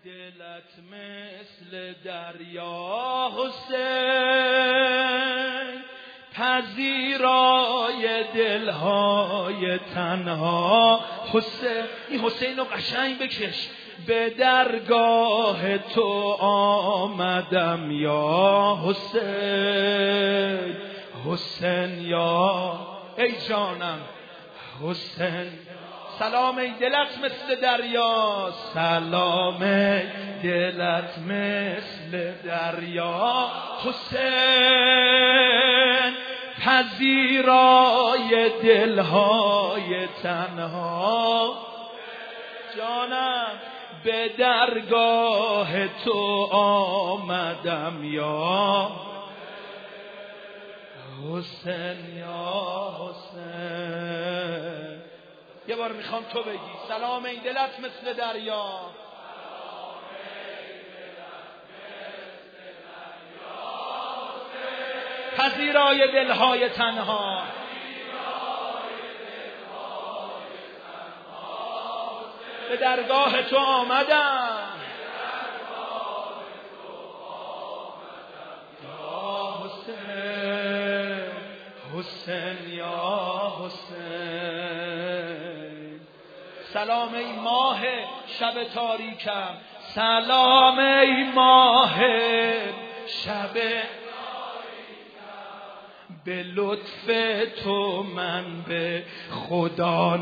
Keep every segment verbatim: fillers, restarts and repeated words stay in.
دلت مثل دریا حسین، پذیرای دلهای تنها حسین. این حسین رو قشنگ بکش. به درگاه تو آمدم یا حسین، حسین یا ای جانم حسین. سلام ای دلت مثل دریا، سلام ای دلت مثل دریا حسین، پذیرای دلهای تنها جانم. به درگاه تو آمدم یا حسین یا حسین. یه بار میخوام تو بگی سلام ای دلت مثل دریا، پذیرای دلهای تنها. به درگاه تو آمدم یا حسین، حسین یا حسین. سلام ای ماه شب تاریکم، سلام ای ماه شب، به لطف تو من به خدا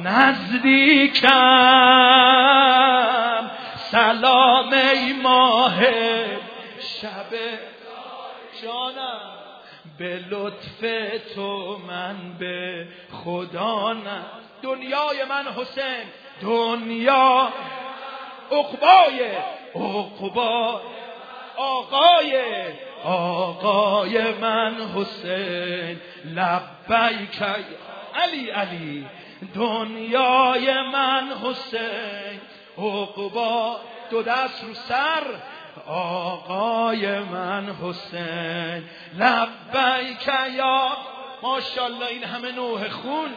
نزدیکم. سلام ای ماه شب جانم، به لطف تو من به خدا نه. دنیای من حسین، دنیا عقبای عقبای آقای آقای من حسین. لبیک علی علی، دنیای من حسین عقبا. دو دست رو سر آقای من حسین. لبیک یا ماشاءالله. این همه نوح خون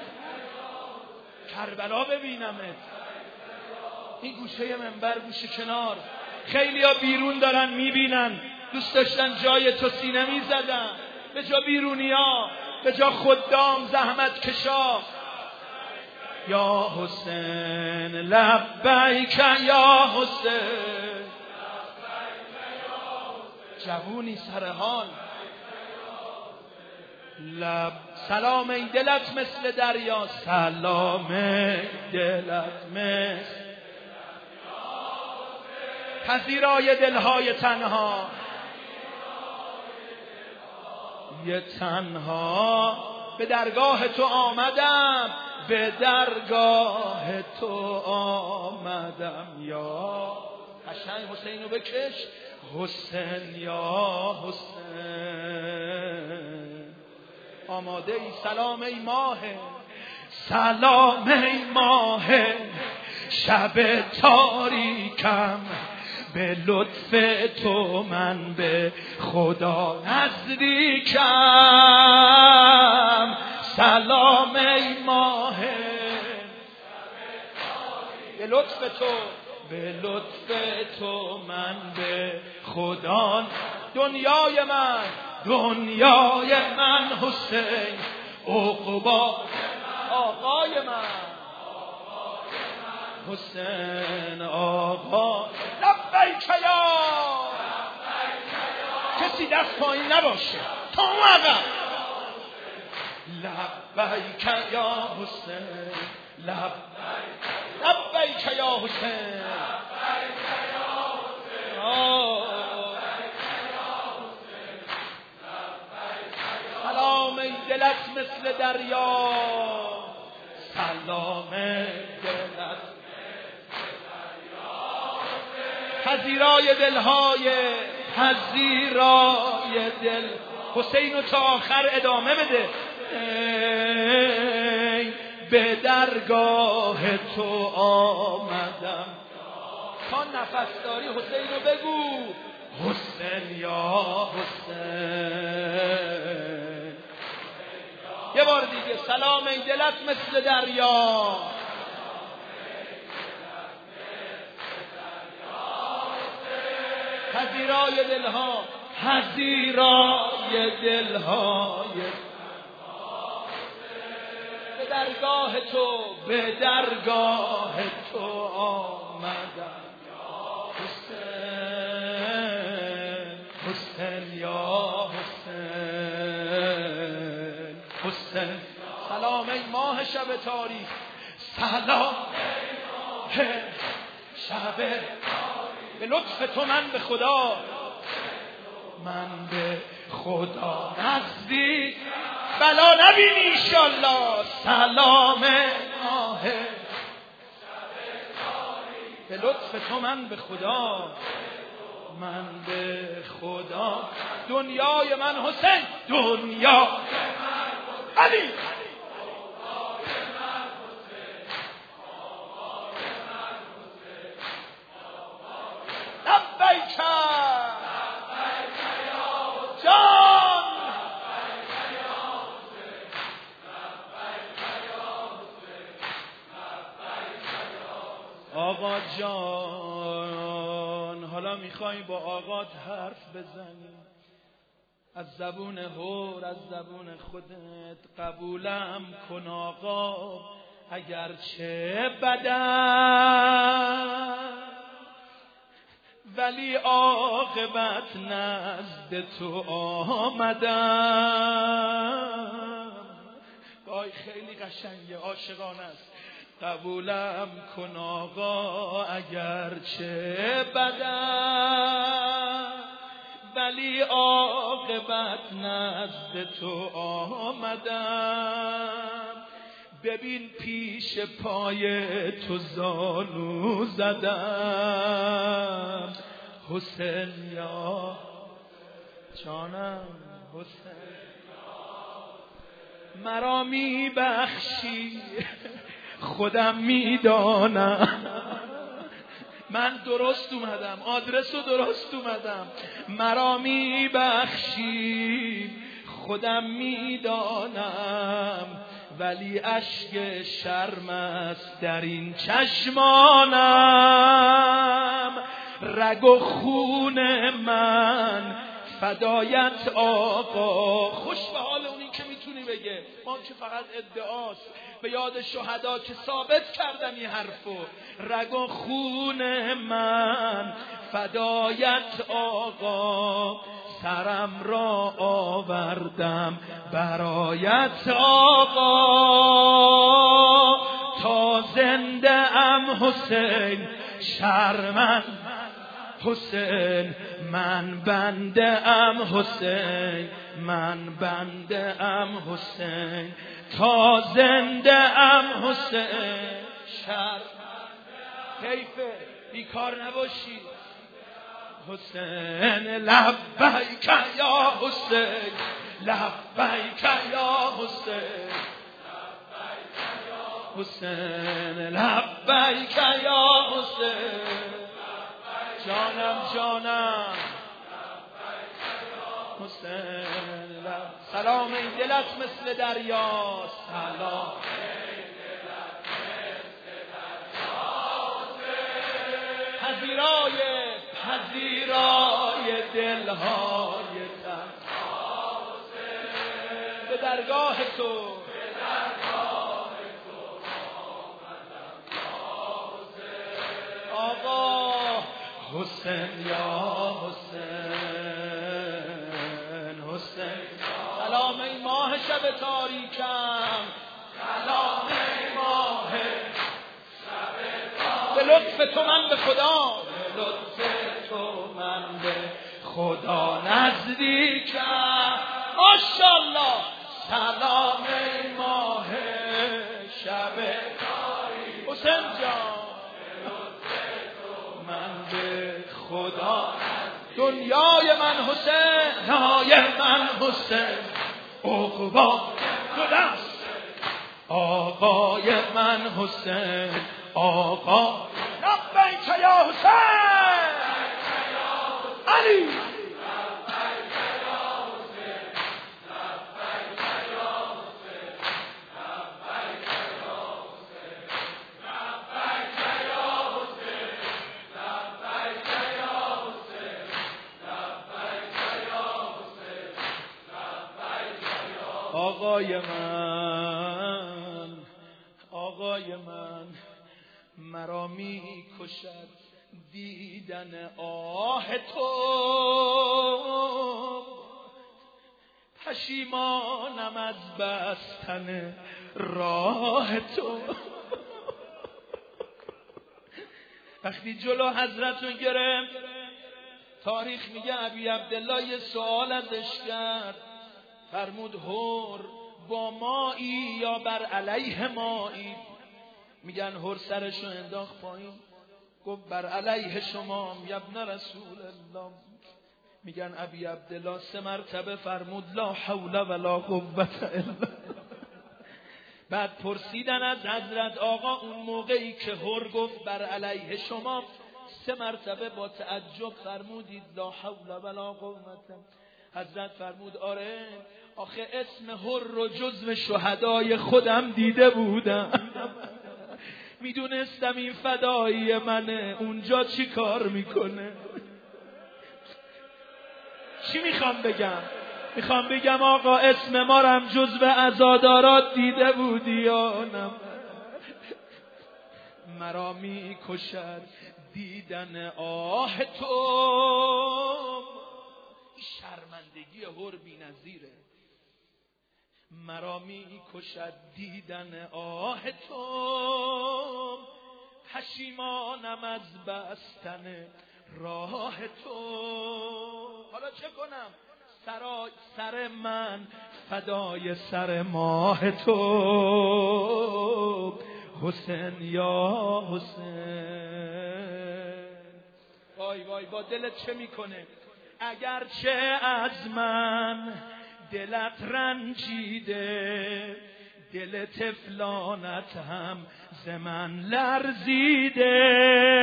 کربلا ببینمت. این گوشه منبر گوشه کنار، خیلی ها بیرون دارن میبینن، دوست داشتن جای تو سینه میزدن. به جا بیرونی ها، به جا خدام زحمت کشا. یا حسین لبیک یا حسین. جوونی سر حال. لب سلام ای دلت مثل دریا، سلام ای دلت مثل پذیرای دلهای تنها. یه تنها به درگاه تو آمدم، به درگاه تو آمدم یا قشنگ. حسین رو بکش. حسین یا حسین. آماده ای؟ سلام ای ماه، سلام ای ماه شب تاریکم، به لطف تو من به خدا نزدیکم. سلام ای ماه، به لطف تو، به لطف تو من به خدا. دنیای من، دنیای من حسین عقبا آقای من حسین آقا. لبیک یا، کسی دست پایین نباشه تا اون عقب. لبیک یا حسین، لبیک یا حسین. سلام ای دلت مثل دریا، سلام ای دلت پذیرای دلهای پذیرای دل. حسین رو تا آخر ادامه بده. ای به درگاه تو آمدم. تا نفس داری حسین رو بگو. حسین یا حسین. یه بار دیگه سلام ای دلت مثل دریا، پذیرای دلها، پذیرای دلهای به درگاه تو، به درگاه تو آمدم. حسین حسین یا حسین حسین. سلام ای ماه شب تاریک، سلام ای شب به لطف تو من به خدا، من به خدا نزدیک بلا نبینی انشالله. سلام ماه به لطف تو من به خدا، من به خدا. دنیای من حسین، دنیا علی، لبیک جان، آقا جان. حالا میخوای با آقات حرف بزنی، از زبون هور، از زبون خودت قبولم کن آقا، اگرچه بدم ولی عاقبت نزد تو آمدم. وای خیلی قشنگه، عاشقانه است. قبولم کن آقا اگرچه بدم ولی عاقبت نزد تو آمدم. ببین پیش پای تو زانو زدم. حسین یا جانم، حسین مرا می بخشی خودم میدانم. من درست اومدم، آدرس رو درست اومدم. مرا می بخشی خودم میدانم، ولی اشک شرم است در این چشمانم. رگ و خون من فدایت آقا. خوش به حال اونی که میتونی بگه، ما که فقط ادعاست. به یاد شهدا که ثابت کردن این حرفو. رگ و خون من فدایت آقا، سرم را آوردم برایت آقا. تا زنده ام حسین شرمن، حسین من بنده ام، حسین من بنده ام، حسین تا زنده ام، حسین شرمنده. حیفه بیکار نباشی حسین. لبیک یا حسین، لبیک یا حسین، حسین لبیک یا حسین. جانم جانم حسین لب. سلام این دلت مثل دریا، سلام پذیرای پذیرای دلهای تن، به درگاه تو آقا. حسین یا حسین، حسین سلام ای ماه شب تاریکم، سلام ای ماه شب تاریکم. به لطف تو من به خدا، به لطف تو من به خدا نزدیکم. ماشاءالله. سلام ای ماه شب تاریکم. حسین جان خدا. دنیای من حسین، نای من حسین، عقبا دست آقای من حسین، آقا. لبیک یا حسین علی. آقای من، آقای من، مرا می کشد دیدن آه تو، پشیمانم از بستن راه تو. وقتی جلو حضرتون گرفت، تاریخ میگه ابی عبدالله یه سوال ازش کرد، فرمود هر با مایی یا بر علیه مایی؟ میگن هر سرشو انداخت پایین، گفت بر علیه شما ابن رسول الله. میگن ابی عبدالله سه مرتبه فرمود لا حول ولا قوة الا. بعد پرسیدن از حضرت آقا اون موقعی که هر گفت بر علیه شما، سه مرتبه با تعجب فرمودید لا حول ولا قوة. حضرت فرمود آره، آخه اسم هر رو جزو شهدای خودم دیده بودم، میدونستم این فدایی منه، اونجا چی کار میکنه. چی میخوام بگم؟ میخوام بگم آقا اسم ما رم جزو عزادارات دیده بودی یا نه؟ مرا میکشد دیدن آه تو، شرمندگی هر بی نظیره. مرا میکشد دیدن آه تو، پشیمانم از بستن راه تو. حالا چه کنم؟ سرای سر من فدای سر ماه تو، حسین یا حسین. وای وای با دلت چه میکنه؟ اگرچه از من دلت رنجیده، دل طفلانت هم ز من لرزیده،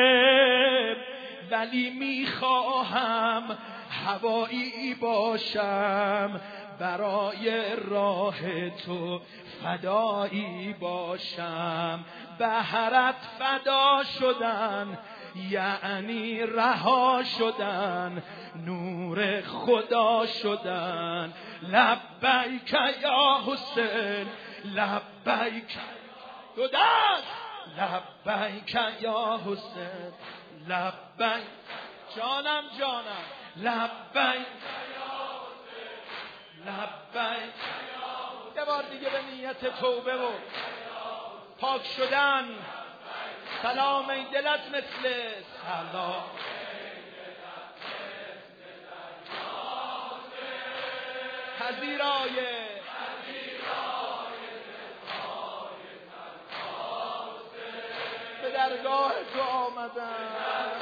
ولی میخواهم هوایی باشم، برای راه تو فدایی باشم. بهرت فدا شدن یعنی رها شدن، نور خدا شدن. لبیک یا حسین، لبیک، دو دست، لبیک یا حسین، لبیک جانم جانم، لبیک لبیک. یه بار دیگه به نیت توبه و پاک شدن. سلام ای دلت مثل سلام، پذیرای به درگاه تو آمدم.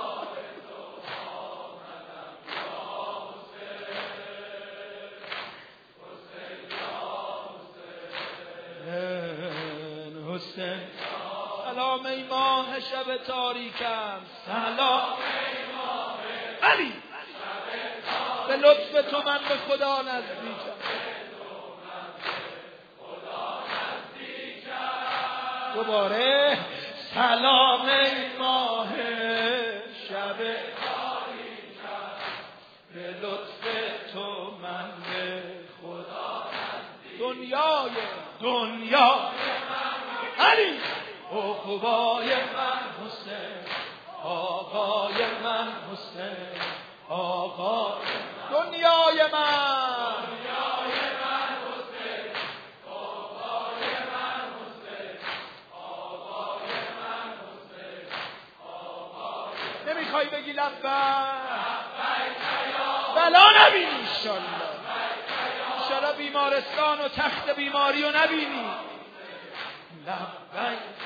حسین سلام ای ماه شب تاریکم، سلام ای ماه علی، به لطف تو من به خدا نزدیکم. دوباره سلام ای ماه شب تاریکم، به لطف تو من به خدا نزدیکم. دنیای دنیا علی، عقبای من حسین، آقای من حسین، آقا دنیای من، دنیای من حسین، آقای من حسین، آقای من حسین، آقای. نمیخوای بگی لبیک؟ بلا نبینی انشالله، انشالله بیمارستان و تخت بیماری رو نبینی. لبیک